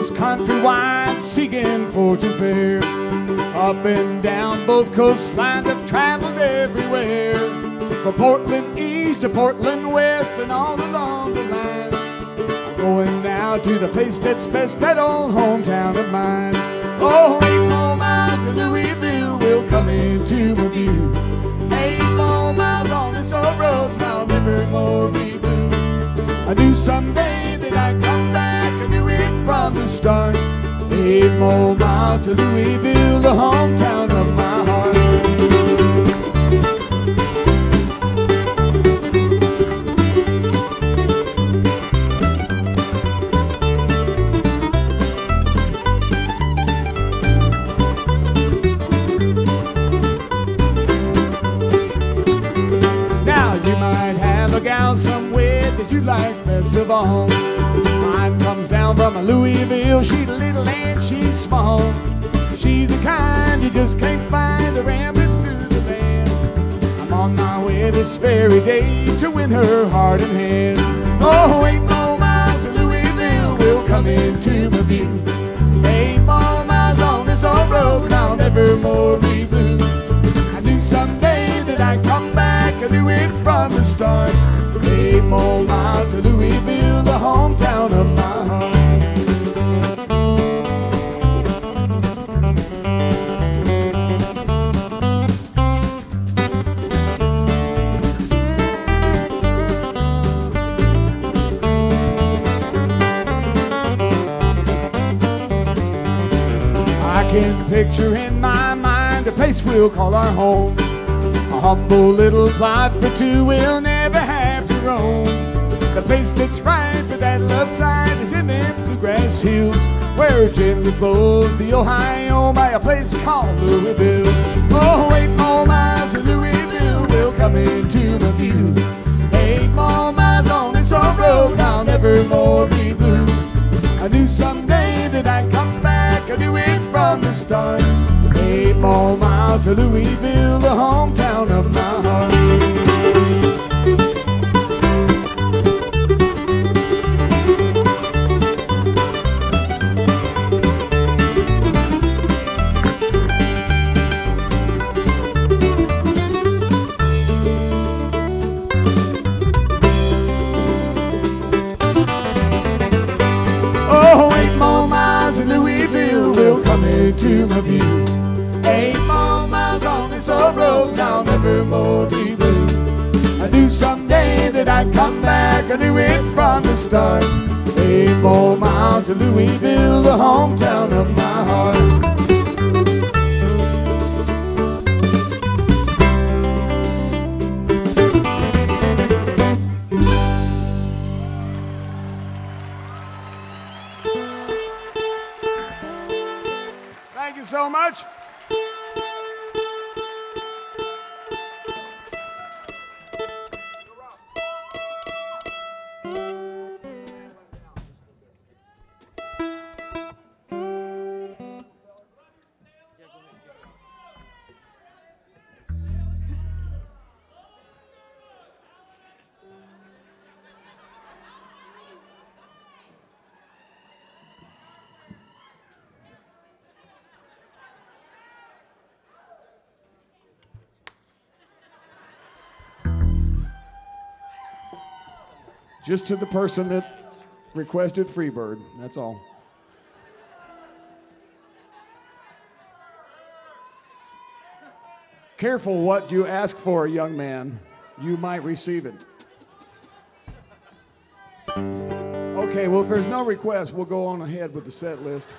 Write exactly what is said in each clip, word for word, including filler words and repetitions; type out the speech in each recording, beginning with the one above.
this countrywide seeking fortune fair. Up and down both coastlines I've traveled everywhere, from Portland East to Portland West and all along the line. I'm going now to the place that's best, that old hometown of mine. Oh, eight more miles to Louisville will come into my view. Eight more miles on this old road and I'll never more be blue. I knew someday that I'd come back, I knew it from the start. Eight more miles to Louisville, the hometown of my heart. Now you might have a gal somewhere that you like best of all. Mine comes down from a Louisville, she's little and she's small. She's the kind you just can't find a rambling through the land. I'm on my way this very day to win her heart and hand. Oh, eight more miles to Louisville will come into my view. Eight more miles on this old road and I'll never more be blue. I knew someday that I'd come back, I knew it from the start. Eight more miles to Louisville, the hometown of my heart. I can picture in my mind a place we'll call our home. A humble little plot for two we'll never have to roam. The place that's right for that love side is in them bluegrass hills, where gently flows the Ohio by a place called Louisville. Oh, eight more miles to Louisville will come into my view. Eight more miles on this old road, I'll never more be blue. I knew someday that I'd come back, I knew it from the start. Eight more miles to Louisville, the hometown of my heart. To my view. Eight more miles on this old road, I'll never more be blue. I knew someday that I'd come back, I knew it from the start. Eight more miles to Louisville, the hometown of my heart. Thank you so much. Just to the person that requested Freebird, that's all. Careful what you ask for, young man. You might receive it. Okay, well, if there's no request, we'll go on ahead with the set list.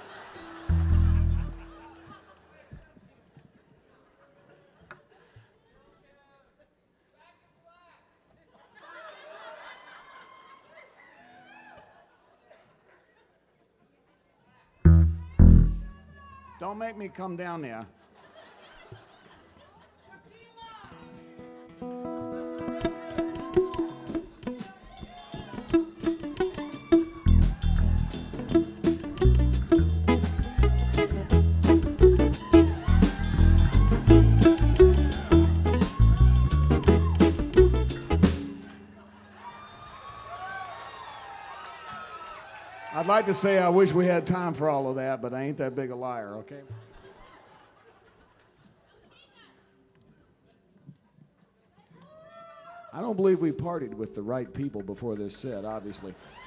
Don't make me come down there. I'd like to say I wish we had time for all of that, but I ain't that big a liar, okay? I don't believe we partied with the right people before this set, obviously.